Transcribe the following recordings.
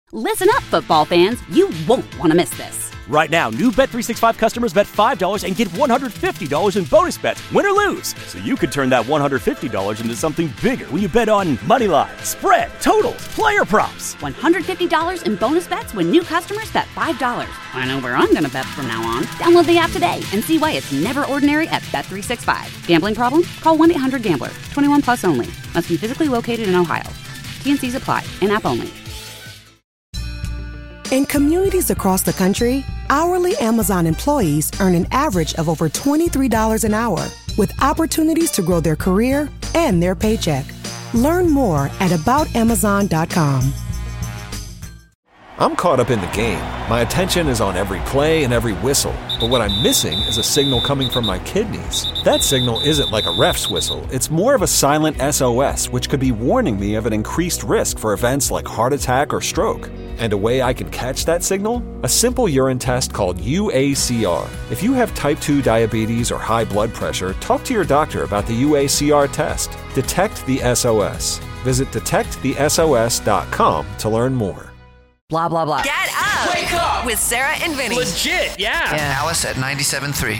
Listen up, football fans. You won't want to miss this. Right now, new Bet365 customers bet $5 and get $150 in bonus bets, win or lose. So you could turn that $150 into something bigger when you bet on money line, spread, totals, player props. $150 in bonus bets when new customers bet $5. I know where I'm going to bet from now on. Download the app today and see why it's never ordinary at Bet365. Gambling problem? Call 1-800-GAMBLER. 21 plus only. Must be physically located in Ohio. T&Cs apply. In-app only. In communities across the country, hourly Amazon employees earn an average of over $23 an hour, with opportunities to grow their career and their paycheck. Learn more at aboutamazon.com. I'm caught up in the game. My attention is on every play and every whistle. But what I'm missing is a signal coming from my kidneys. That signal isn't like a ref's whistle. It's more of a silent SOS, which could be warning me of an increased risk for events like heart attack or stroke. And a way I can catch that signal? A simple urine test called UACR. If you have type 2 diabetes or high blood pressure, talk to your doctor about the UACR test. Detect the SOS. Visit detectthesos.com to learn more. Blah, blah, blah. Get up! Wake up! With Sarah and Vinny. Legit, yeah. Alice at 97.3.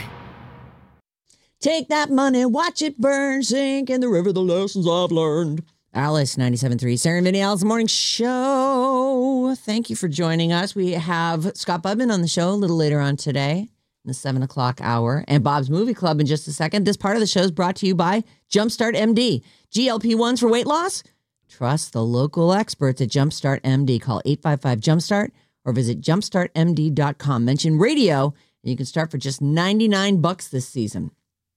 Take that money, watch it burn, sink in the river, the lessons I've learned. Alice, 97.3, Sarah and Vinny, Alice Morning Show. Thank you for joining us. We have Scott Budman on the show a little later on today in the 7 o'clock hour, and Bob's Movie Club in just a second. This part of the show is brought to you by Jumpstart MD. GLP-1s for weight loss? Trust the local experts at Jumpstart MD. Call 855-JUMPSTART or visit jumpstartmd.com. Mention radio, and you can start for just $99 this season.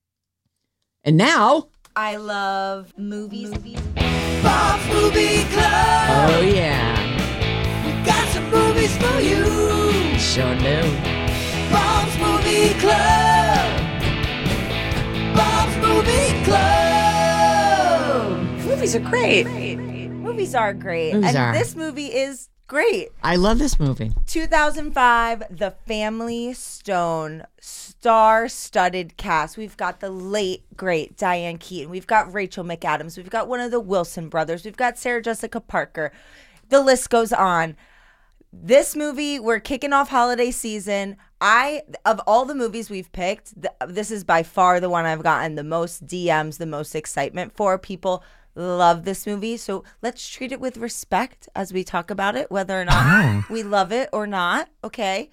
And now... I love movies. Bob's Movie Club. Oh, yeah. We got some movies for you. Sure do. Bob's Movie Club. Bob's Movie Club. Movies are great. Movies are great. Movies are. This movie is great. I love this movie. 2005, The Family Stone, star-studded cast. We've got the late, great Diane Keaton. We've got Rachel McAdams. We've got one of the Wilson brothers. We've got Sarah Jessica Parker. The list goes on. This movie, we're kicking off holiday season. Of all the movies we've picked, this is by far the one I've gotten the most DMs, the most excitement for. People love this movie, so let's treat it with respect as we talk about it, whether or not we love it or not. Okay.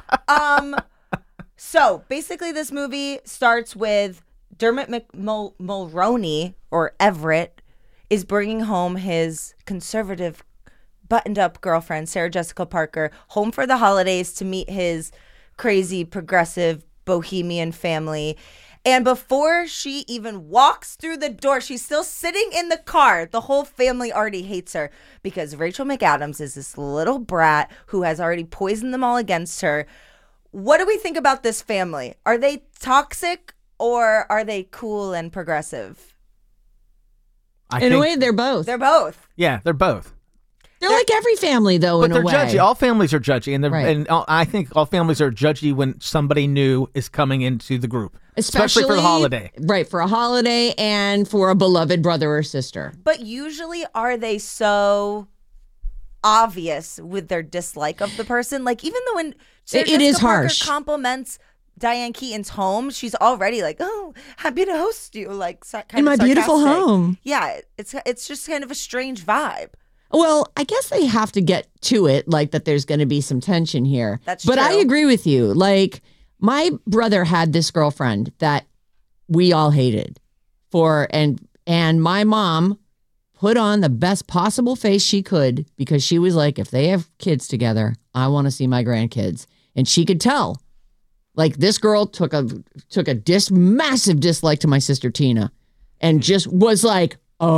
So basically, this movie starts with Dermot Mulroney, or Everett, is bringing home his conservative, buttoned-up girlfriend, Sarah Jessica Parker, home for the holidays to meet his crazy, progressive, bohemian family. And before she even walks through the door, she's still sitting in the car. The whole family already hates her because Rachel McAdams is this little brat who has already poisoned them all against her. What do we think about this family? Are they toxic or are they cool and progressive? In a way, they're both. They're both. Yeah, they're both. They're like every family, though, but in a way. But they're judgy. All families are judgy. And, right. and I think all families are judgy when somebody new is coming into the group. Especially for the holiday. Right, for a holiday and for a beloved brother or sister. But usually are they so obvious with their dislike of the person? Like, even though when Sarah it is Parker harsh. compliments Diane Keaton's home, she's already like, oh, happy to host you. Like, kind in my beautiful home. Yeah, it's just kind of a strange vibe. Well, I guess they have to get to it, like that there's going to be some tension here. That's But true. I agree with you. Like, my brother had this girlfriend that we all hated and my mom put on the best possible face she could because she was like, if they have kids together, I want to see my grandkids. And she could tell. Like, this girl took a massive dislike to my sister Tina and just was like,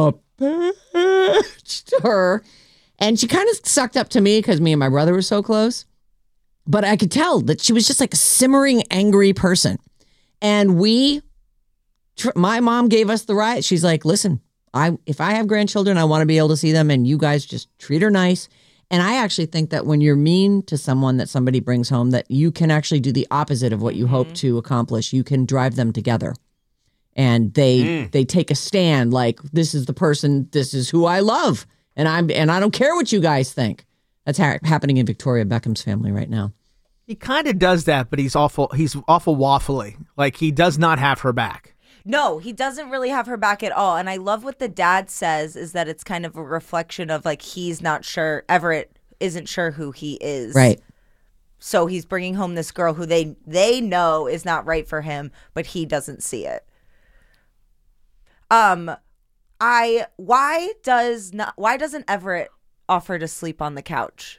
to her, and she kind of sucked up to me because me and my brother were so close, but I could tell that she was just like a simmering, angry person. And my mom gave us the right. She's like, listen, if I have grandchildren, I want to be able to see them, and you guys just treat her nice. And I actually think that when you're mean to someone that somebody brings home, that you can actually do the opposite of what you hope to accomplish. You can drive them together. And they take a stand like, this is the person, this is who I love. And I don't care what you guys think. That's happening in Victoria Beckham's family right now. He kind of does that, but he's awful waffly. Like, he does not have her back. No, he doesn't really have her back at all. And I love what the dad says is that it's kind of a reflection of like he's not sure, Everett isn't sure who he is. Right. So he's bringing home this girl who they know is not right for him, but he doesn't see it. Why doesn't Everett offer to sleep on the couch?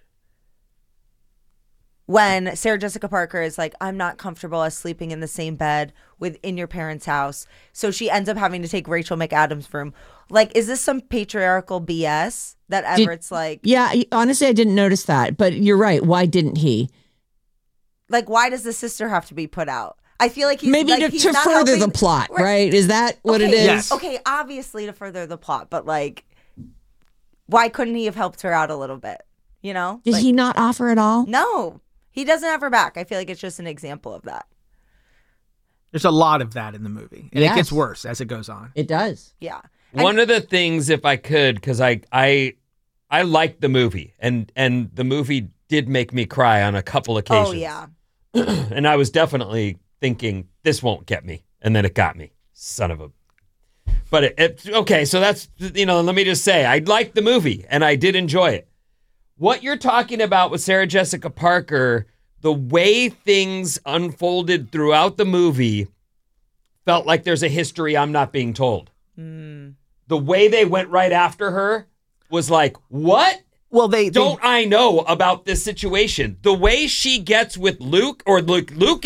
When Sarah Jessica Parker is like, I'm not comfortable as sleeping in the same bed in your parents' house. So she ends up having to take Rachel McAdams' room. Like, is this some patriarchal BS that Everett's like? Yeah, honestly, I didn't notice that. But you're right. Why didn't he? Like, why does the sister have to be put out? I feel like he's maybe like, to further the plot, right? Is that what it is? Yes. Okay, obviously to further the plot, but like, why couldn't he have helped her out a little bit? You know? Did like, he not offer at all? No, he doesn't have her back. I feel like it's just an example of that. There's a lot of that in the movie, and it gets worse as it goes on. It does. Yeah. One of the things, if I could, because I liked the movie, and the movie did make me cry on a couple occasions. Oh yeah. And I was definitely thinking, this won't get me. And then it got me. Son of a... But okay, so that's, let me just say, I liked the movie, and I did enjoy it. What you're talking about with Sarah Jessica Parker, the way things unfolded throughout the movie felt like there's a history I'm not being told. The way they went right after her was like, what? Well, I know about this situation? The way she gets with Luke, or Luke's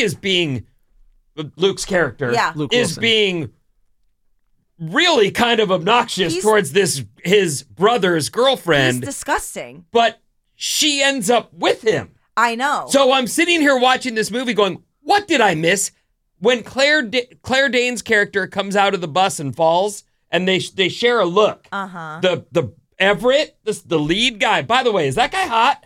character, Luke is Wilson. being really kind of obnoxious towards his brother's girlfriend. He's disgusting. But she ends up with him. I know. So I'm sitting here watching this movie going, what did I miss? When Claire Danes' character comes out of the bus and falls, and they share a look. Uh-huh. The Everett, the lead guy. By the way, is that guy hot?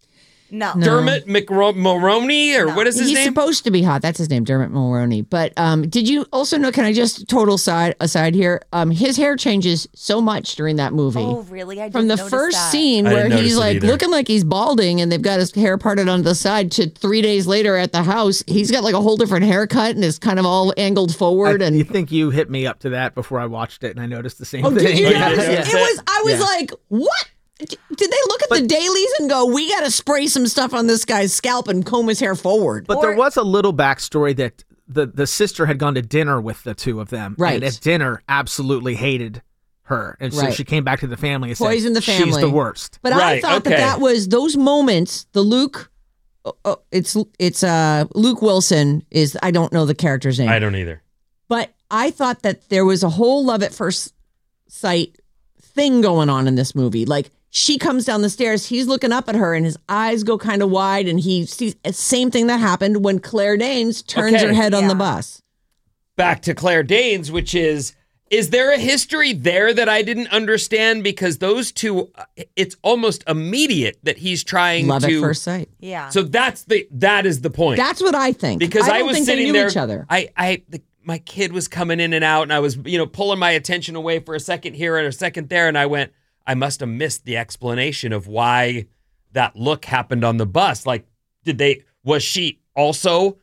No. Dermot Mulroney, or what is his He's name? supposed to be hot. That's his name, Dermot Mulroney. But did you also know, can I just aside here, his hair changes so much during that movie. Oh, really? I didn't From the notice first that. scene I where didn't he's notice it like either. looking like he's balding and they've got his hair parted on the side to 3 days later at the house, he's got like a whole different haircut and is kind of all angled forward. You And think you hit me up to that before I watched it, and I noticed the same oh, thing. did you Yeah, notice yeah. it? I was like, what? Did they look at the dailies and go, we got to spray some stuff on this guy's scalp and comb his hair forward? But there was a little backstory that the sister had gone to dinner with the two of them. Right. And at dinner, absolutely hated her. And so Right. she came back to the family and Poisoned said, the family. she's the worst. But I Right, thought okay. that was those moments. The Luke, it's Luke Wilson is, I don't know the character's name. I don't either. But I thought that there was a whole love at first sight thing going on in this movie. Like, she comes down the stairs, he's looking up at her, and his eyes go kind of wide, and he sees the same thing that happened when Claire Danes turns Okay. her head on the Yeah. bus. Back to Claire Danes, which is there a history there that I didn't understand? Because those two, it's almost immediate that he's trying Love to... at first sight. Yeah. So that is the point. That's what I think. Because I don't was think sitting they knew there, each other. my kid was coming in and out, and I was, pulling my attention away for a second here and a second there, and I went, I must have missed the explanation of why that look happened on the bus. Like, was she also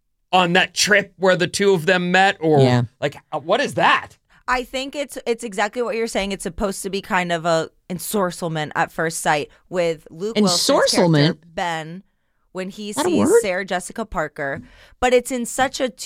on that trip where the two of them met, or like, what is that? I think it's exactly what you're saying. It's supposed to be kind of a ensorcelment at first sight with Luke Wilson's character, Ben, when he sees Sarah Jessica Parker. But it's in such a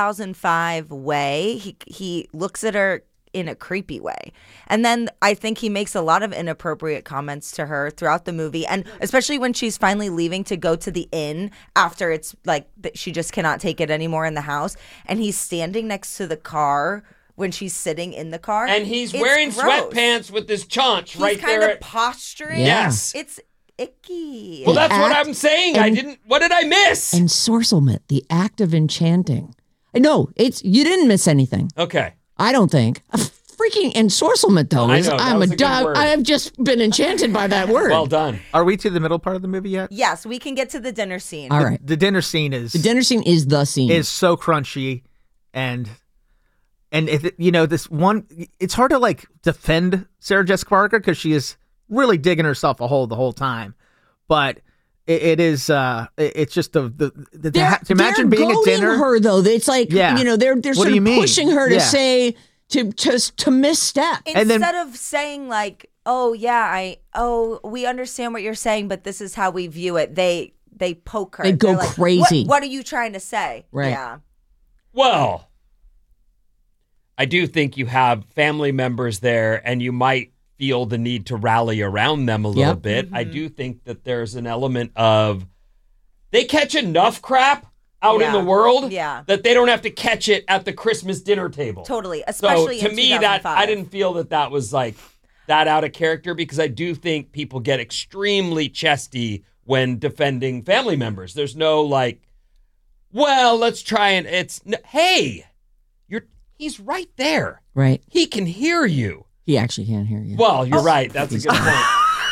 2005 way. He looks at her in a creepy way. And then I think he makes a lot of inappropriate comments to her throughout the movie. And especially when she's finally leaving to go to the inn after it's like she just cannot take it anymore in the house. And he's standing next to the car when she's sitting in the car. And he's It's wearing gross. sweatpants with his chaunch right He's kind there. of posturing. Yes. It's icky. Well, that's what I'm saying. What did I miss? Ensorcelment, the act of enchanting. No, you didn't miss anything. Okay. I don't think. A freaking ensorcelment, though. I know, that was a good word. I have just been enchanted by that word. Well done. Are we to the middle part of the movie yet? Yes, we can get to the dinner scene. All right. The dinner scene is... The dinner scene is the scene. Is so crunchy, and this one, it's hard to like defend Sarah Jessica Parker because she is really digging herself a hole the whole time. but it is. It's just to imagine they're being at dinner. goading her though. It's like they're What sort do you of mean? pushing her to say to misstep. Instead of saying like, we understand what you're saying, but this is how we view it. They poke her. They go They're like, crazy. What are you trying to say? Right. Yeah. Well, I do think you have family members there, and you might feel the need to rally around them a little bit. I do think that there's an element of they catch enough crap out in the world that they don't have to catch it at the Christmas dinner table. Totally, especially so to in me, 2005. that I didn't feel that was like that out of character, because I do think people get extremely chesty when defending family members. There's no like, well, let's try and hey, he's right there. Right. He can hear you. He actually can't hear you. Well, you're right. That's a good point.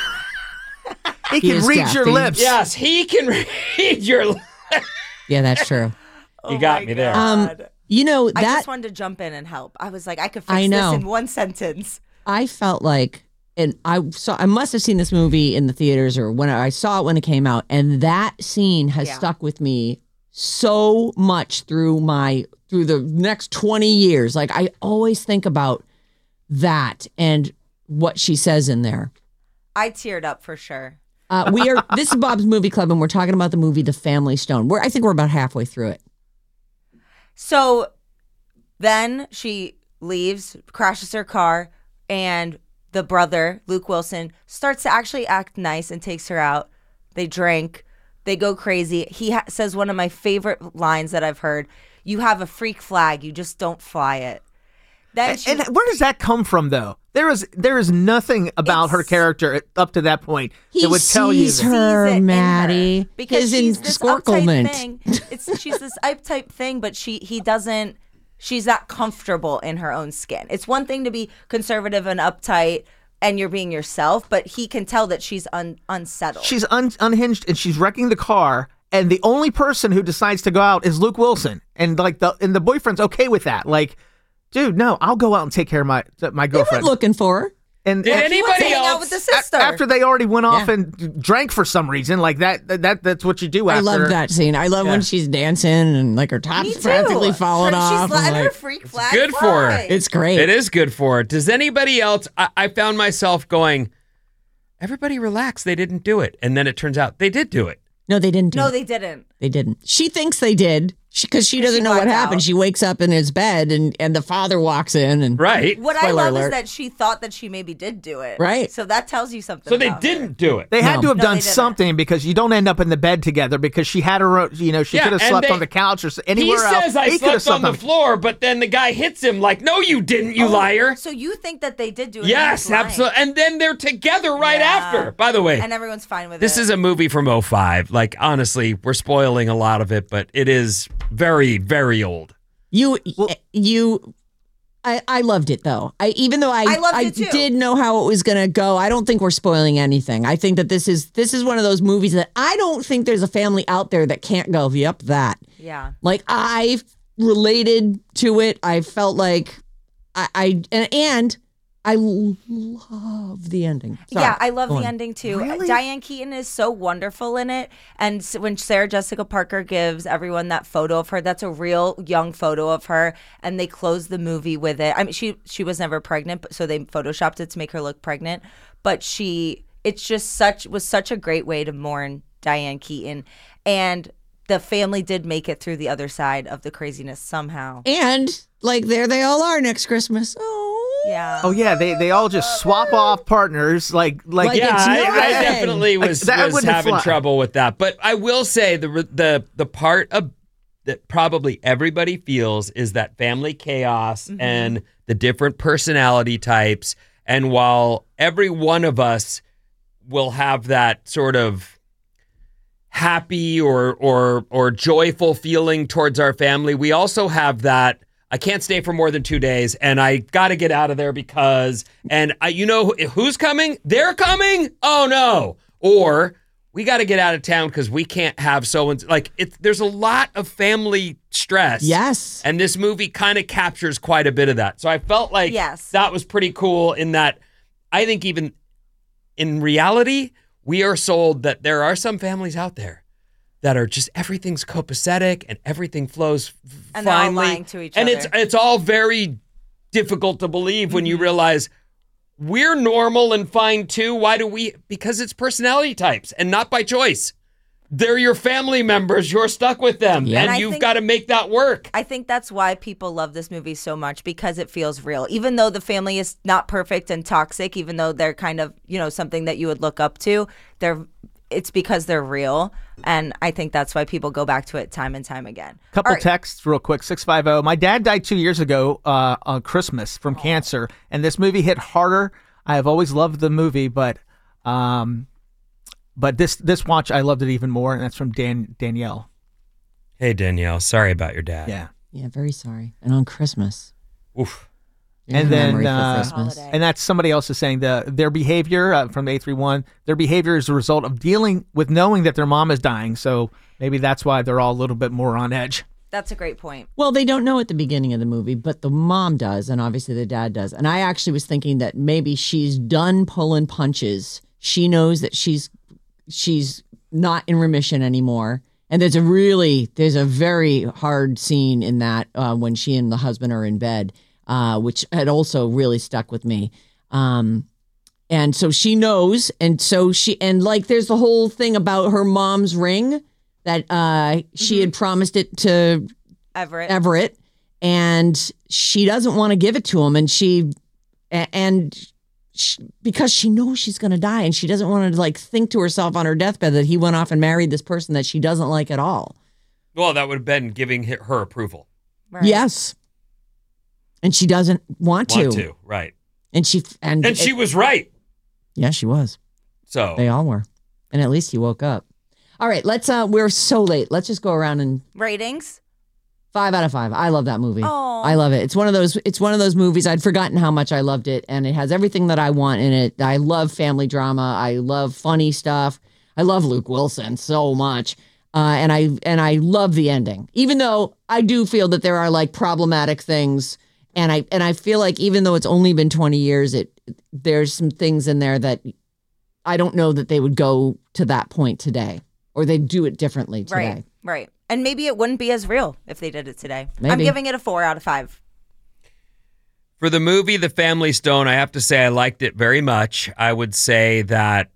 He can read your lips. Yes, he can read your lips. Yeah, that's true. You got me there. You know, I just wanted to jump in and help. I was like, I could fix I know. this in one sentence. I felt like, and I must have seen this movie in the theaters, or when I saw it when it came out, and that scene has stuck with me so much through the next 20 years. Like, I always think about that and what she says in there. I teared up for sure. This is Bob's Movie Club, and we're talking about the movie The Family Stone. I think we're about halfway through it. So then she leaves, crashes her car, and the brother, Luke Wilson, starts to actually act nice and takes her out. They drink. They go crazy. He says one of my favorite lines that I've heard: "You have a freak flag. You just don't fly it." And where does that come from, though? There is nothing about her character up to that point that would tell you sees her, Maddie, because in she's this uptight Squirklement. thing. She's this uptight thing, but he doesn't. She's not comfortable in her own skin. It's one thing to be conservative and uptight, and you're being yourself, but he can tell that she's unsettled. She's unhinged, and she's wrecking the car. And the only person who decides to go out is Luke Wilson, and the boyfriend's okay with that. Like, dude, no, I'll go out and take care of my girlfriend. They weren't looking for her. And did anybody out else with the sister after they already went off and drank for some reason, like that's what you do. I love that scene. I love when she's dancing and like her top's practically falling off. She's letting I'm her like, freak flag good fly. for her. It's great. It is good for her. Does anybody else? I found myself going, everybody relax. They didn't do it, and then it turns out they did do it. No, they didn't do it. No, they didn't. They didn't. She thinks they did because she doesn't know what blacked happened. out. She wakes up in his bed and the father walks in and Right. What I Spoiler love alert. is that she thought that she maybe did do it. Right. So that tells you something. So they about didn't her. do it. They had to have No, done they didn't. something, because you don't end up in the bed together, because she had her own, she Yeah, could have and slept they- on the couch or He anywhere else. says I He could have slept on the slept floor, but then the guy hits him like, no, you didn't, you liar. So you think that they did do it? Yes, absolutely. And then they're together right after. By the way, And everyone's fine with this it. is a movie from 2005. Like, honestly, we're spoiling a lot of it, but it is very, very old. I loved it though. Even though I loved it too. did know how it was going to go, I don't think we're spoiling anything. I think that this is one of those movies that I don't think there's a family out there that can't go, yep, that. Yeah. Like, I related to it. I felt like I love the ending. Sorry. Yeah, I love Go the on. ending too. Diane Keaton is so wonderful in it. And when Sarah Jessica Parker gives everyone that photo of her, that's a real young photo of her. And they close the movie with it. I mean, she was never pregnant, so they photoshopped it to make her look pregnant. But it's just was such a great way to mourn Diane Keaton. And the family did make it through the other side of the craziness somehow. And like there they all are next Christmas. Oh. Yeah. Oh yeah, they all just swap off partners like Like Yeah, it's I nothing. definitely Like, was that wouldn't having fly. trouble with that. But I will say the part of that probably everybody feels is that family chaos and the different personality types. And while every one of us will have that sort of happy or joyful feeling towards our family, we also have that I can't stay for more than 2 days, and I got to get out of there because, and you know who's coming? They're coming? Oh no. Or we got to get out of town because we can't have there's a lot of family stress. Yes. And this movie kind of captures quite a bit of that. So I felt like Yes. that was pretty cool in that I think even in reality, we are sold that there are some families out there that are just everything's copacetic and everything flows And they're all finely. lying to each and other. it's all very difficult to believe when you realize we're normal and fine too. Why do we? Because it's personality types and not by choice. They're your family members. You're stuck with them. Yeah. And I you've think- got to make that work. I think that's why people love this movie so much, because it feels real. Even though the family is not perfect and toxic, even though they're kind of, something that you would look up to, it's because they're real. And I think that's why people go back to it time and time again. Couple All right. texts real quick. 650. My dad died 2 years ago on Christmas from cancer, and this movie hit harder. I have always loved the movie, but this watch I loved it even more, and that's from Danielle. Hey, Danielle. Sorry about your dad. Yeah. Yeah, very sorry. And on Christmas. Oof. There's And a then, memory for Christmas. Holiday. And that's somebody else is saying their behavior from the 831. Their behavior is a result of dealing with knowing that their mom is dying. So maybe that's why they're all a little bit more on edge. That's a great point. Well, they don't know at the beginning of the movie, but the mom does, and obviously the dad does. And I actually was thinking that maybe she's done pulling punches. She knows that she's not in remission anymore. And there's a very hard scene in that when she and the husband are in bed, which had also really stuck with me. And so she knows, and there's the whole thing about her mom's ring that she had promised it to Everett, and she doesn't want to give it to him, because she knows she's going to die, and she doesn't want to think to herself on her deathbed that he went off and married this person that she doesn't like at all. Well, that would have been giving her approval. Right. Yes, and she doesn't want to. Right. And she was right. Yeah, she was. So They all were, and at least he woke up. All right, we're so late. Let's just go around and Ratings? 5 out of 5. I love that movie. Aw. I love it. It's one of those movies. I'd forgotten how much I loved it, and it has everything that I want in it. I love family drama. I love funny stuff. I love Luke Wilson so much. And I love the ending. Even though I do feel that there are problematic things, and I feel like even though it's only been 20 years, there's some things in there that I don't know that they would go to that point today, or they'd do it differently today. Right. And maybe it wouldn't be as real if they did it today. Maybe. I'm giving it a 4 out of 5. For the movie The Family Stone, I have to say I liked it very much. I would say that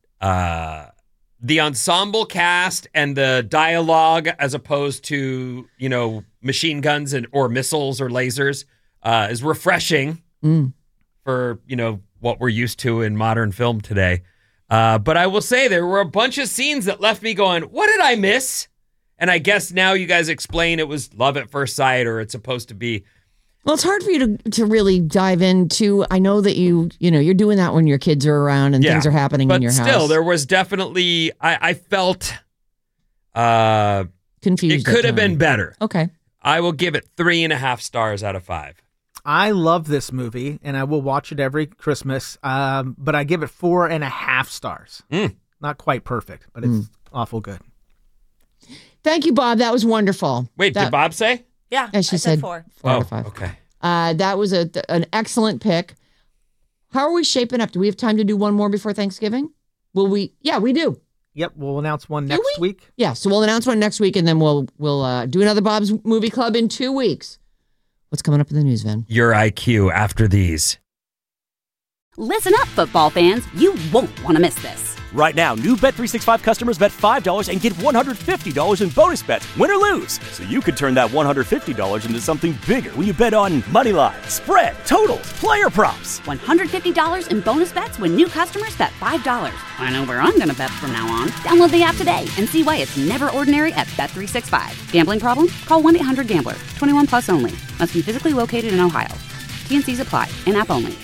the ensemble cast and the dialogue, as opposed to, machine guns or missiles or lasers, is refreshing for, what we're used to in modern film today. But I will say there were a bunch of scenes that left me going, what did I miss? And I guess now you guys explain it was love at first sight, or it's supposed to be. Well, it's hard for you to really dive into. I know that you're doing that when your kids are around and things are happening in your house. But still, there was definitely, I felt confused. It could have been better. Okay. I will give it 3.5 stars out of 5. I love this movie, and I will watch it every Christmas, but I give it 4.5 stars. Not quite perfect, but it's awful good. Thank you, Bob. That was wonderful. Wait, did Bob say? Yeah, As she I said said 4. 4 out of 5. Okay. That was an excellent pick. How are we shaping up? Do we have time to do one more before Thanksgiving? Will we? Yeah, we do. Yep, we'll announce one next week. Yeah, so we'll announce one next week, and then we'll do another Bob's Movie Club in 2 weeks. What's coming up in the news, Vin? Your IQ after these. Listen up, football fans. You won't want to miss this. Right now, new Bet365 customers bet $5 and get $150 in bonus bets, win or lose. So you could turn that $150 into something bigger when you bet on moneyline, spread, totals, player props. $150 in bonus bets when new customers bet $5. I know where I'm going to bet from now on. Download the app today and see why it's never ordinary at Bet365. Gambling problem? Call 1-800-GAMBLER. 21 plus only. Must be physically located in Ohio. T&Cs apply. In-app only.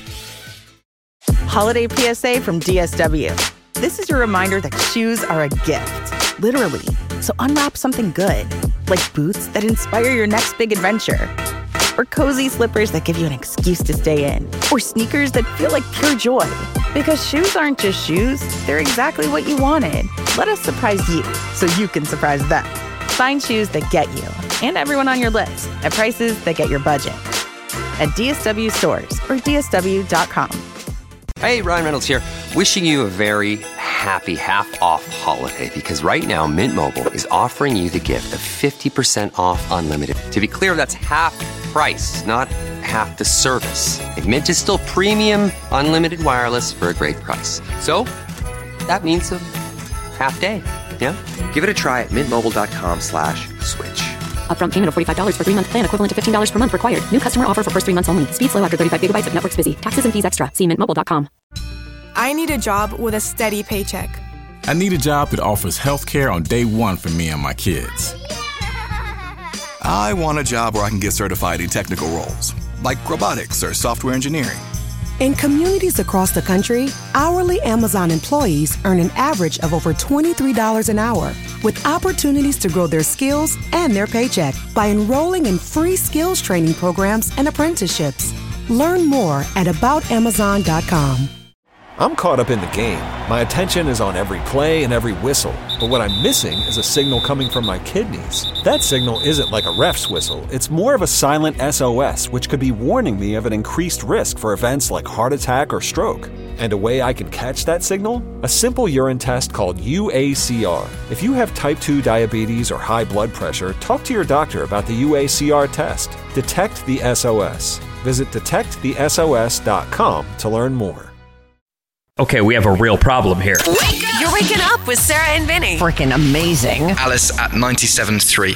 Holiday PSA from DSW. This is your reminder that shoes are a gift, literally. So unwrap something good, like boots that inspire your next big adventure, or cozy slippers that give you an excuse to stay in, or sneakers that feel like pure joy. Because shoes aren't just shoes, they're exactly what you wanted. Let us surprise you so you can surprise them. Find shoes that get you and everyone on your list at prices that get your budget. At DSW stores or DSW.com. Hey, Ryan Reynolds here, wishing you a very happy half-off holiday because right now Mint Mobile is offering you the gift of 50% off unlimited. To be clear, that's half price, not half the service. Like, Mint is still premium unlimited wireless for a great price. So that means a half day. Yeah? Give it a try at mintmobile.com/switch. Upfront payment of $45 for 3-month plan, equivalent to $15 per month required. New customer offer for first 3 months only. Speed slow after 35 gigabytes if network's busy. Taxes and fees extra. See mintmobile.com. I need a job with a steady paycheck. I need a job that offers health care on day one for me and my kids. I want a job where I can get certified in technical roles, like robotics or software engineering. In communities across the country, hourly Amazon employees earn an average of over $23 an hour, with opportunities to grow their skills and their paycheck by enrolling in free skills training programs and apprenticeships. Learn more at aboutamazon.com. I'm caught up in the game. My attention is on every play and every whistle. But what I'm missing is a signal coming from my kidneys. That signal isn't like a ref's whistle. It's more of a silent SOS, which could be warning me of an increased risk for events like heart attack or stroke. And a way I can catch that signal? A simple urine test called UACR. If you have type 2 diabetes or high blood pressure, talk to your doctor about the UACR test. Detect the SOS. Visit detectthesos.com to learn more. Okay, we have a real problem here. You're waking up with Sarah and Vinny. Freaking amazing. Alice at 97.3.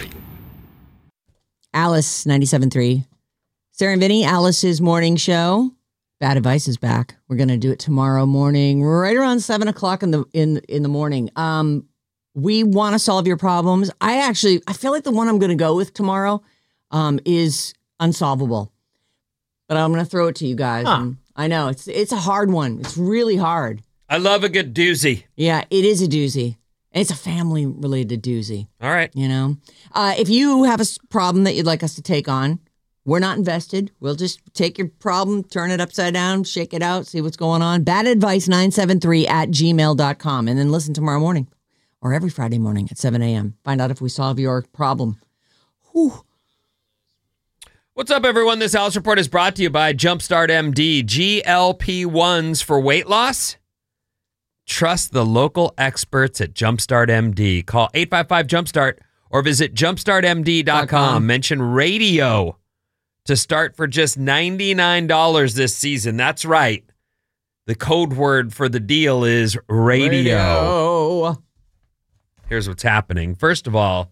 Alice 97.3. Sarah and Vinny, Alice's morning show. Bad Advice is back. We're going to do it tomorrow morning, right around 7 o'clock in the morning. We want to solve your problems. I feel like the one I'm going to go with tomorrow is unsolvable. But I'm going to throw it to you guys. I know it's a hard one. It's really hard. I love a good doozy. Yeah, it is a doozy. And it's a family-related doozy. All right. You know? If you have a problem that you'd like us to take on, we're not invested. We'll just take your problem, turn it upside down, shake it out, see what's going on. badadvice973@gmail.com. And then listen tomorrow morning or every Friday morning at 7 a.m. Find out if we solve your problem. Whew. What's up, everyone? This Alice Report is brought to you by Jumpstart MD. GLP-1s for weight loss? Trust the local experts at Jumpstart MD. Call 855-JUMPSTART or visit jumpstartmd.com. Mention radio to start for just $99 this season. That's right. The code word for the deal is radio. Here's what's happening. First of all,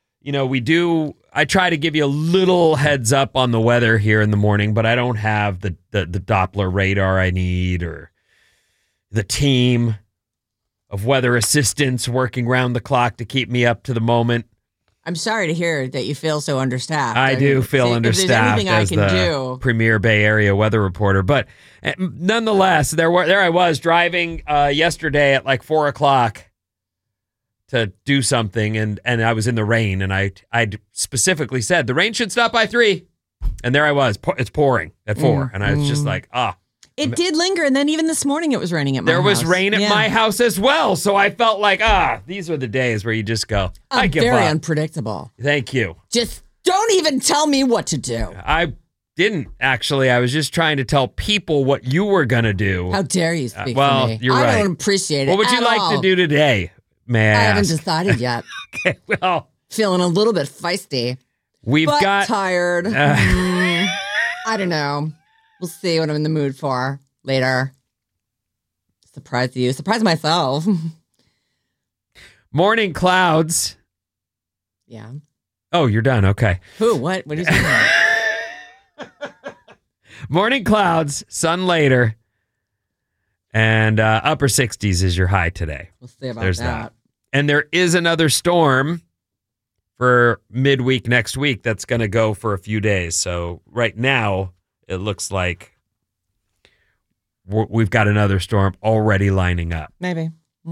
I try to give you a little heads up on the weather here in the morning, but I don't have the Doppler radar I need or the team of weather assistants working round the clock to keep me up to the moment. I'm sorry to hear that you feel so understaffed. I do feel understaffed as the premier Bay Area weather reporter. But nonetheless, there I was driving yesterday at like 4 o'clock to do something, and I was in the rain, and I specifically said, the rain should stop by 3. And there I was. It's pouring at 4. And I was just like, It did linger, and then even this morning it was raining at my house. There was rain at my house as well, so I felt like, these are the days where you just go, I give up. Very unpredictable. Thank you. Just don't even tell me what to do. I didn't, actually. I was just trying to tell people what you were going to do. How dare you speak for me? You're right. I don't appreciate it. What would you like to do today, may I ask? haven't decided yet. Okay, well. Feeling a little bit feisty. We've got tired. I don't know. We'll see what I'm in the mood for later. Surprise you. Surprise myself. Morning clouds. Yeah. Oh, you're done. Okay. Who? What? What are you saying? Morning clouds, sun later, and upper 60s is your high today. We'll see about There's that. And there is another storm for midweek next week that's going to go for a few days. So right now, it looks like we've got another storm already lining up. Maybe.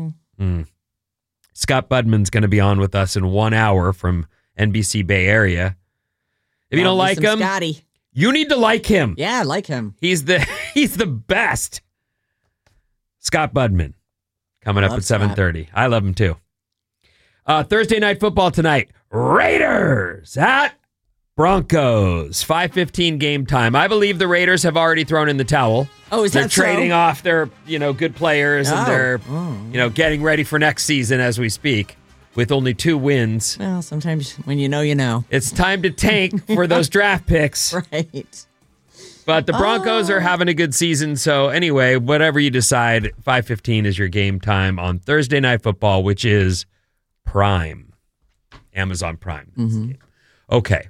Scott Budman's going to be on with us in 1 hour from NBC Bay Area. If you don't like him, Scotty. You need to like him. Yeah, I like him. He's the best. Scott Budman coming up at 7:30. I love him too. Thursday night football tonight. Raiders at Broncos, 5:15 game time. I believe the Raiders have already thrown in the towel. Oh, is they're that so? trading off their, good players, and they're, getting ready for next season as we speak with only 2 wins. Well, sometimes when you know, you know. It's time to tank for those draft picks. Right. But the Broncos are having a good season. So anyway, whatever you decide, 5:15 is your game time on Thursday Night Football, which is Prime. Amazon Prime. Mm-hmm. Okay.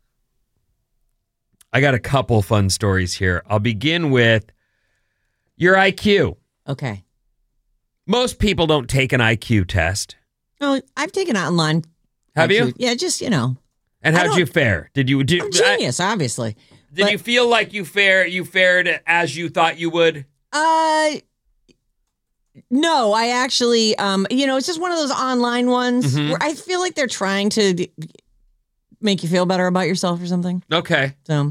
I got a couple fun stories here. I'll begin with your IQ. Okay. Most people don't take an IQ test. No, I've taken it online. Have you? Yeah, just, And how'd you fare? Did you? I'm genius, obviously. Did you feel like you fared as you thought you would? No, I actually, it's just one of those online ones where I feel like they're trying to make you feel better about yourself or something. Okay. So.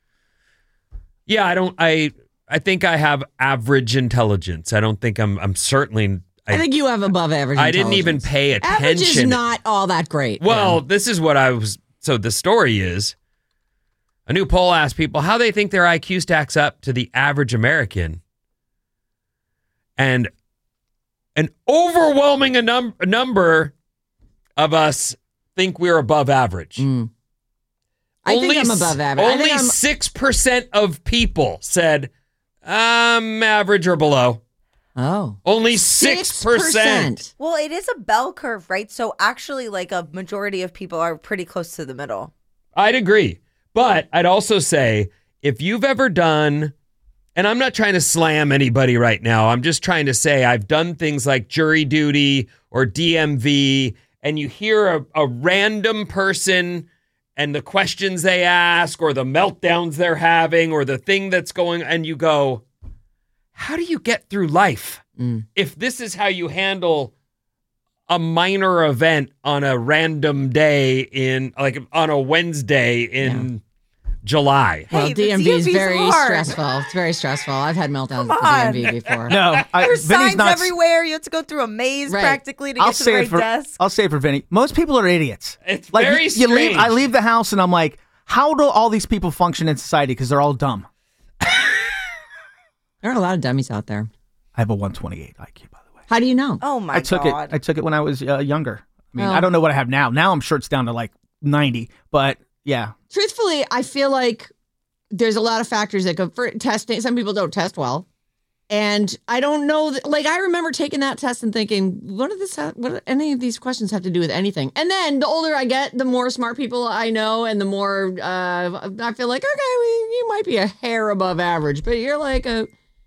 Yeah, I think I have average intelligence. I don't think I'm certainly. I think you have above average intelligence. I didn't even pay attention. Average is not all that great. Well, this is what I was. So the story is, a new poll asked people how they think their IQ stacks up to the average American. And an overwhelming number of us think we're above average. I think I'm above average. Only 6% of people said, I'm average or below. Oh. Only 6%. Well, it is a bell curve, right? So actually, like a majority of people are pretty close to the middle. I'd agree. But I'd also say, if you've ever done, and I'm not trying to slam anybody right now, I'm just trying to say I've done things like jury duty or DMV, and you hear a random person and the questions they ask or the meltdowns they're having or the thing that's going, and you go, how do you get through life if this is how you handle a minor event on a random day on a Wednesday in July? Well, Hey, DMV is DMV's very hard. stressful. It's very stressful. I've had meltdowns at the DMV before. No, There's Vinny's signs not. everywhere. You have to go through a maze practically to get to the right desk. I'll say it for Vinny. Most people are idiots. It's like very you leave. strange. I leave the house and I'm like, how do all these people function in society? Because they're all dumb. There are a lot of dummies out there. I have a 128 IQ, by the way. How do you know? Oh my I took God. it. I took it when I was younger. I mean, Oh. I don't know what I have now. Now I'm sure it's down to like 90. But yeah, Truthfully, I feel like there's a lot of factors that go for testing. Some people don't test well. And I don't know, I remember taking that test and thinking, what do any of these questions have to do with anything? And then the older I get, the more smart people I know, and the more I feel like, okay, you might be a hair above average, but you're like a...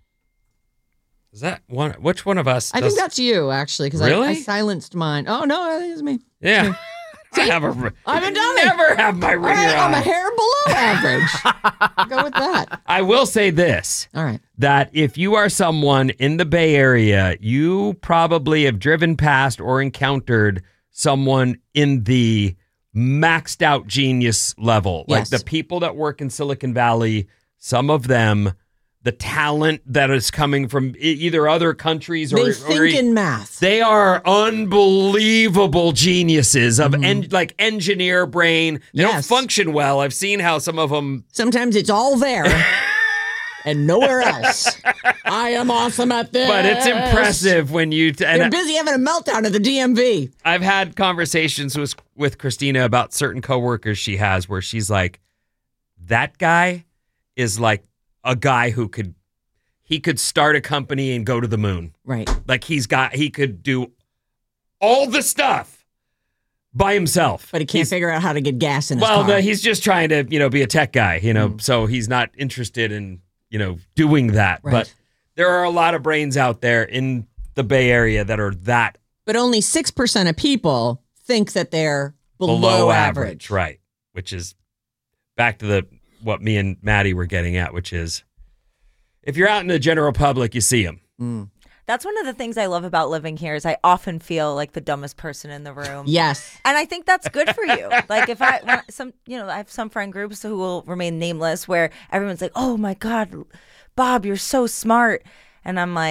Is that one? Which one of us? I think that's you, actually, because Really? I silenced mine. Oh, no, I think it's me. Yeah. See? I'm a dummy. Never have my ringer All right, I'm a on. hair below average. Go with that. I will say this. All right. That if you are someone in the Bay Area, you probably have driven past or encountered someone in the maxed out genius level. Yes. Like the people that work in Silicon Valley, some of them, the talent that is coming from either other countries or... They think in math. They are unbelievable geniuses of engineer brain. They don't Yes. function well. I've seen how some of them... Sometimes it's all there and nowhere else. I am awesome at this. But it's impressive when you... You're busy having a meltdown at the DMV. I've had conversations with Christina about certain coworkers she has where she's like, that guy is like a guy who could start a company and go to the moon. Right. Like he could do all the stuff by himself. But he can't figure out how to get gas in his car. Well, he's just trying to, be a tech guy, so he's not interested in, doing that. Right. But there are a lot of brains out there in the Bay Area that are that But only 6% of people think that they're below average. Right. Which is back to what me and Maddie were getting at, which is if you're out in the general public, you see them. That's one of the things I love about living here is I often feel like the dumbest person in the room. Yes. And I think that's good for you. Like if I have some friend groups who will remain nameless where everyone's like, "Oh my God, Bob, you're so smart." And I'm like,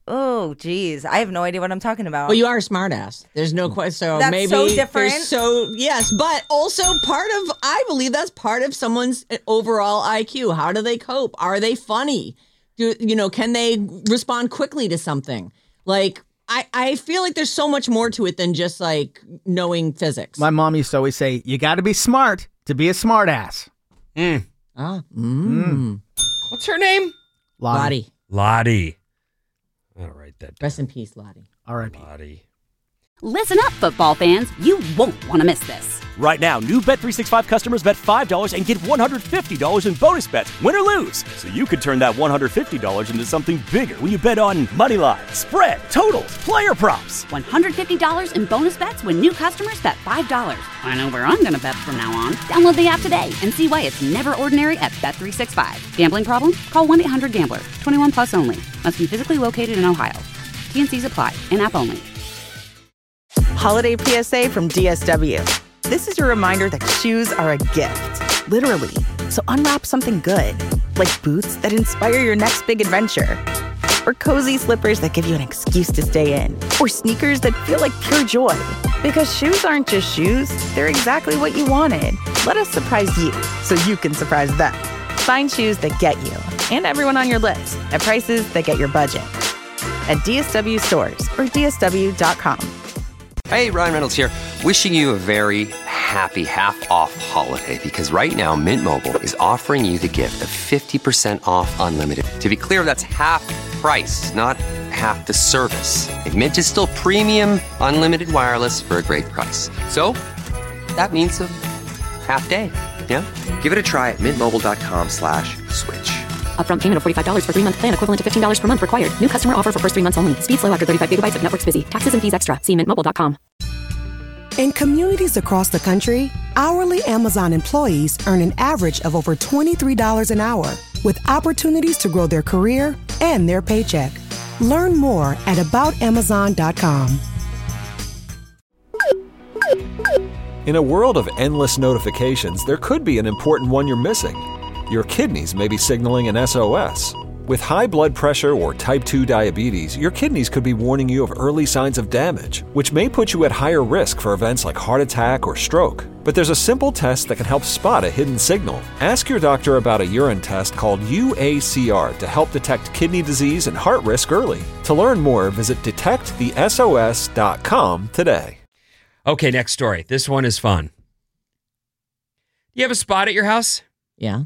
Oh, geez. I have no idea what I'm talking about. Well, you are a smartass. There's no question. So That's maybe so different. Yes, but also I believe that's part of someone's overall IQ. How do they cope? Are they funny? Can they respond quickly to something? Like, I feel like there's so much more to it than just like knowing physics. My mom used to always say, you got to be smart to be a smartass. What's her name? Lottie. Lottie. I'll write that down. Rest in peace, Lottie. R.I.P. Lottie. Listen up, football fans. You won't want to miss this. Right now, new Bet365 customers bet $5 and get $150 in bonus bets, win or lose. So you could turn that $150 into something bigger when you bet on moneyline, spread, totals, player props. $150 in bonus bets when new customers bet $5. I know where I'm going to bet from now on. Download the app today and see why it's never ordinary at Bet365. Gambling problem? Call 1-800-GAMBLER. 21 plus only. Must be physically located in Ohio. T&Cs apply. In-app only. Holiday PSA from DSW. This is your reminder that shoes are a gift, literally. So unwrap something good, like boots that inspire your next big adventure, or cozy slippers that give you an excuse to stay in, or sneakers that feel like pure joy. Because shoes aren't just shoes, they're exactly what you wanted. Let us surprise you so you can surprise them. Find shoes that get you and everyone on your list at prices that get your budget. At DSW stores or DSW.com. Hey, Ryan Reynolds here, wishing you a very happy half-off holiday because right now Mint Mobile is offering you the gift of 50% off unlimited. To be clear, that's half price, not half the service. And Mint is still premium unlimited wireless for a great price. So that means a half day, yeah? Give it a try at mintmobile.com/switch. Upfront payment of $45 for 3-month plan, equivalent to $15 per month required. New customer offer for first 3 months only. Speed slow after 35 gigabytes if network's busy. Taxes and fees extra. See mintmobile.com. In communities across the country, hourly Amazon employees earn an average of over $23 an hour, with opportunities to grow their career and their paycheck. Learn more at aboutamazon.com. In a world of endless notifications, there could be an important one you're missing. Your kidneys may be signaling an SOS. With high blood pressure or type 2 diabetes, your kidneys could be warning you of early signs of damage, which may put you at higher risk for events like heart attack or stroke. But there's a simple test that can help spot a hidden signal. Ask your doctor about a urine test called UACR to help detect kidney disease and heart risk early. To learn more, visit detectthesos.com today. Okay, next story. This one is fun. Do you have a spot at your house? Yeah.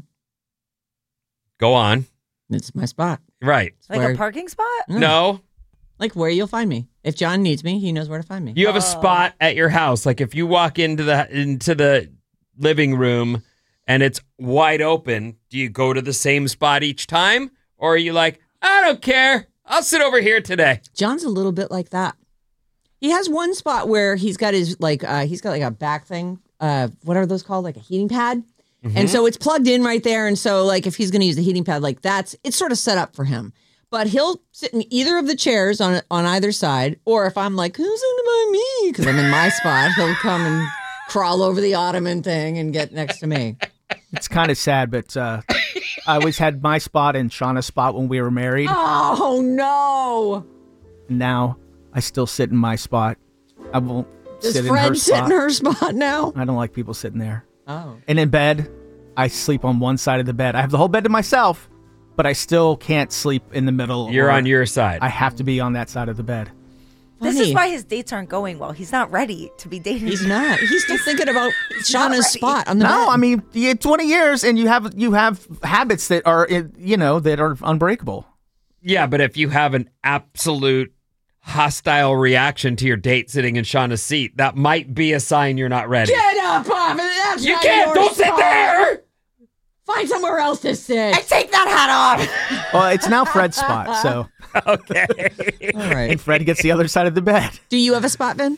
Go on. It's my spot. Right. Like a parking spot? No. Like where you'll find me. If John needs me, he knows where to find me. You have a spot at your house. Like if you walk into the living room and it's wide open, do you go to the same spot each time? Or are you like, I don't care. I'll sit over here today. John's a little bit like that. He has one spot where he's got his he's got like a back thing. What are those called? Like a heating pad. Mm-hmm. And so it's plugged in right there. And so like if he's going to use the heating pad, like it's sort of set up for him. But he'll sit in either of the chairs on either side. Or if I'm like, who's in by me? Because I'm in my spot, he'll come and crawl over the ottoman thing and get next to me. It's kind of sad, but I always had my spot and Shauna's spot when we were married. Oh, no. Now I still sit in my spot. I won't sit in her spot. Does Fred sit in her spot now? I don't like people sitting there. Oh. And in bed, I sleep on one side of the bed. I have the whole bed to myself, but I still can't sleep in the middle. You're on your side. I have to be on that side of the bed. This is why his dates aren't going well. He's not ready to be dating. He's not. He's still thinking about Shauna's spot on the bed. No, I mean, you had 20 years and you have habits that are, that are unbreakable. Yeah, but if you have an absolute hostile reaction to your date sitting in Shauna's seat, that might be a sign you're not ready. Get up off it. That's you not can't. your Don't spot. sit there. Find somewhere else to sit. And take that hat off. Well, it's now Fred's spot, so. Okay. All right. And Fred gets the other side of the bed. Do you have a spot, Vin?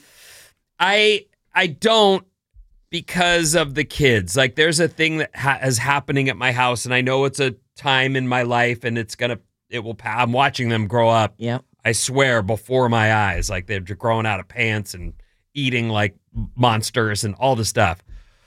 I don't, because of the kids. Like there's a thing that is happening at my house, and I know it's a time in my life, and it will. I'm watching them grow up. Yep. I swear, before my eyes, like they're growing out of pants and eating like monsters and all the stuff.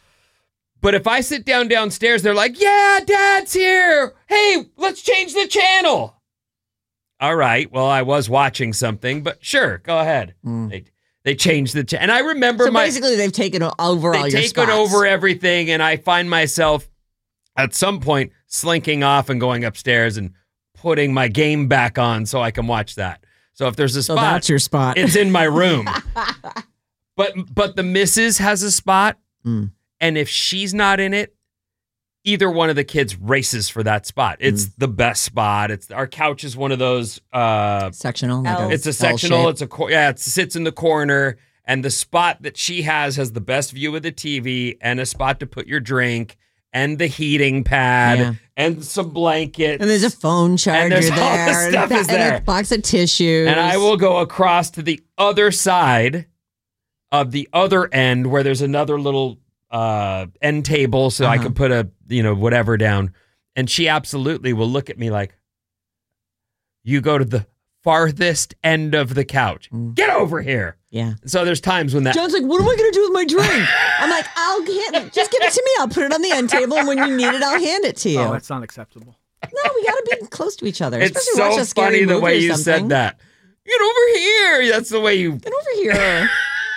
But if I sit downstairs, they're like, yeah, Dad's here. Hey, let's change the channel. all right, well, I was watching something, but sure, go ahead. They changed the and I remember So basically, they've taken over all your spots. They've taken over everything, and I find myself at some point slinking off and going upstairs and putting my game back on so I can watch that. So if there's a spot, that's your spot. It's in my room. But the missus has a spot, and if she's not in it, either one of the kids races for that spot. It's the best spot. Our couch is one of those sectional. It's a sectional. It sits in the corner, and the spot that she has the best view of the TV and a spot to put your drink and the heating pad and some blankets. And there's a phone charger and there. All this stuff is there. And a box of tissues. And I will go across to the other side of the other end where there's another little end table so I can put a, whatever down. And she absolutely will look at me like, you go to the farthest end of the couch. Get over here. Yeah. So there's times when that... John's like, what am I going to do with my drink? I'm like, just give it to me. I'll put it on the end table, and when you need it, I'll hand it to you. Oh, that's not acceptable. No, we got to be close to each other. It's so funny the way you said that. Get over here. That's the way you... Get over here.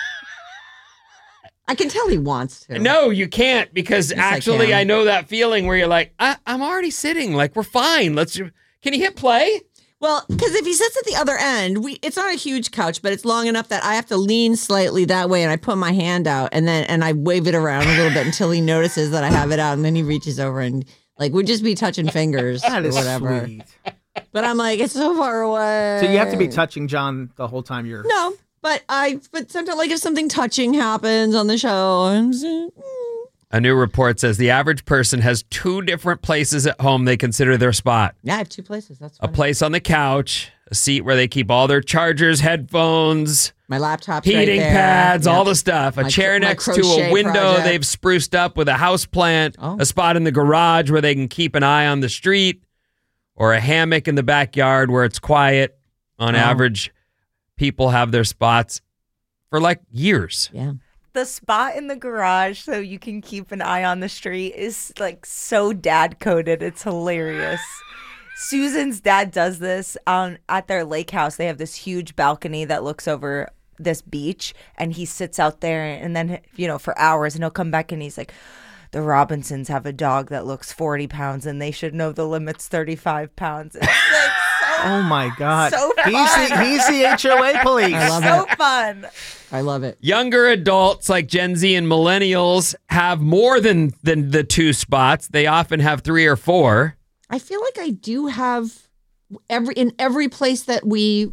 I can tell he wants to. No, you can't, because actually I know that feeling where you're like, I'm already sitting. Like, we're fine. Can you hit play? Well, because if he sits at the other end, it's not a huge couch, but it's long enough that I have to lean slightly that way, and I put my hand out, and I wave it around a little bit until he notices that I have it out, and then he reaches over and we'd just be touching fingers that or is whatever. Sweet. But I'm like, it's so far away. So you have to be touching John the whole time you're... No, but sometimes if something touching happens on the show, I'm A new report says the average person has 2 different places at home they consider their spot. Yeah, I have 2 places. That's funny. A place on the couch, a seat where they keep all their chargers, headphones, my laptop, heating right pads, all the stuff. A chair next to a window project they've spruced up with a house plant, a spot in the garage where they can keep an eye on the street, or a hammock in the backyard where it's quiet. On average, people have their spots for years. Yeah. The spot in the garage so you can keep an eye on the street is so dad coded. It's hilarious. Susan's dad does this at their lake house. They have this huge balcony that looks over this beach, and he sits out there and then, for hours, and he'll come back and he's like, the Robinsons have a dog that looks 40 pounds and they should know the limit's 35 pounds. It's oh my God. So fun. He's the HOA police. I love so it. fun. I love it. Younger adults like Gen Z and millennials have more than the 2 spots. They often have 3 or 4. I feel like I do have in every place that we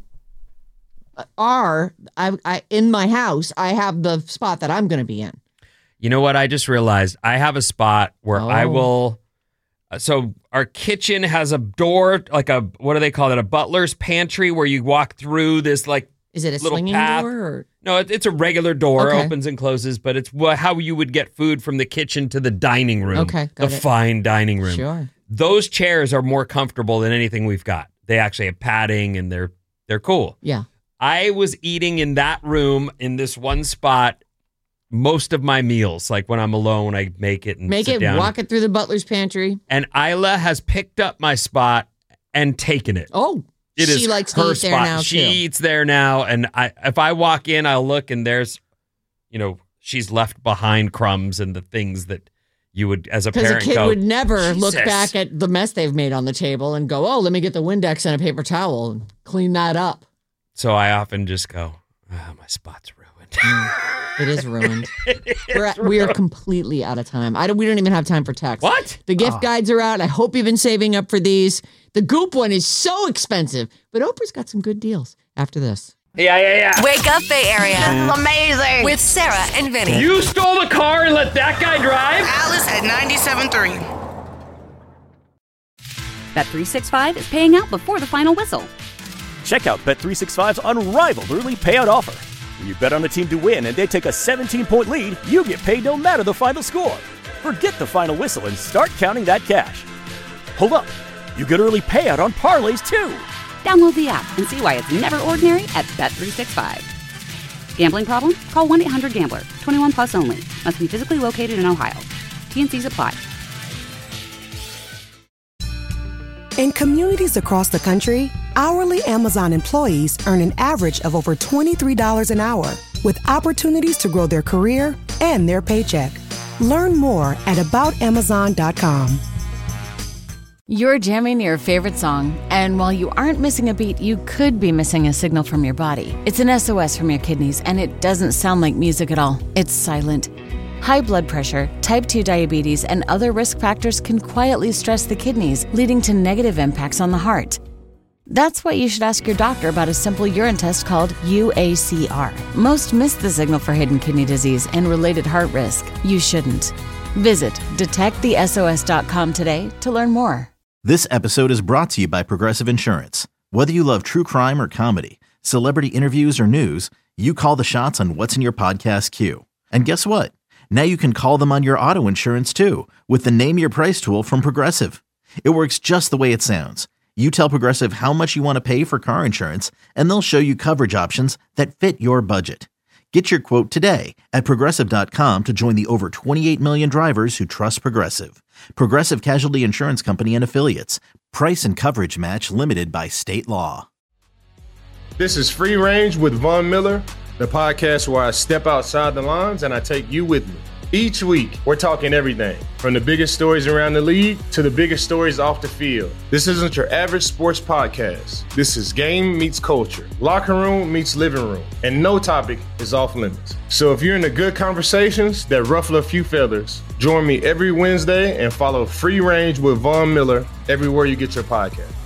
are, I in my house, I have the spot that I'm going to be in. You know what? I just realized I have a spot where I will. So our kitchen has a door, what do they call it? A butler's pantry where you walk through this Is it a little swinging path. door? Or? No, it's a regular door, Okay. opens and closes, but it's how you would get food from the kitchen to the dining room. Okay, got the it. fine dining room. Sure. Those chairs are more comfortable than anything we've got. They actually have padding and they're cool. Yeah. I was eating in that room in this one spot most of my meals, when I'm alone, when I make it and sit down. Walk it through the butler's pantry. And Isla has picked up my spot and taken it. Oh, it she is likes her to eat spot. there now, She too. eats there now, and if I walk in, I'll look, and there's, she's left behind crumbs and the things that you would, as a Because parent, a kid go, would never look "Jesus." back at the mess they've made on the table and go, oh, let me get the Windex and a paper towel and clean that up. So I often just go, my spot's ruined. It is ruined. We are completely out of time. We don't even have time for text. What? The gift guides are out. I hope you've been saving up for these. The Goop one is so expensive, but Oprah's got some good deals after this. Yeah. Wake up, Bay Area. This is amazing. With Sarah and Vinny. You stole the car and let that guy drive? Alice at 97.3. Bet365 is paying out before the final whistle. Check out Bet365's unrivaled early payout offer. When you bet on a team to win and they take a 17-point lead, you get paid no matter the final score. Forget the final whistle and start counting that cash. Hold up. You get early payout on parlays, too. Download the app and see why it's never ordinary at Bet365. Gambling problem? Call 1-800-GAMBLER. 21 plus only. Must be physically located in Ohio. T&Cs apply. In communities across the country, Hourly Amazon employees earn an average of over $23 an hour, with opportunities to grow their career and their paycheck. Learn more at aboutamazon.com. You're jamming your favorite song, and while you aren't missing a beat, you could be missing a signal from your body. It's an SOS from your kidneys, and it doesn't sound like music at all. It's silent. High blood pressure, type 2 diabetes, and other risk factors can quietly stress the kidneys, leading to negative impacts on the heart. That's why you should ask your doctor about a simple urine test called UACR. Most miss the signal for hidden kidney disease and related heart risk. You shouldn't. Visit detectthesos.com today to learn more. This episode is brought to you by Progressive Insurance. Whether you love true crime or comedy, celebrity interviews or news, you call the shots on what's in your podcast queue. And guess what? Now you can call them on your auto insurance too with the Name Your Price tool from Progressive. It works just the way it sounds. You tell Progressive how much you want to pay for car insurance, and they'll show you coverage options that fit your budget. Get your quote today at Progressive.com to join the over 28 million drivers who trust Progressive. Progressive Casualty Insurance Company and Affiliates. Price and coverage match limited by state law. This is Free Range with Von Miller, the podcast where I step outside the lines and I take you with me. Each week, we're talking everything from the biggest stories around the league to the biggest stories off the field. This isn't your average sports podcast. This is game meets culture, locker room meets living room, and no topic is off limits. So if you're into good conversations that ruffle a few feathers, join me every Wednesday and follow Free Range with Von Miller everywhere you get your podcast.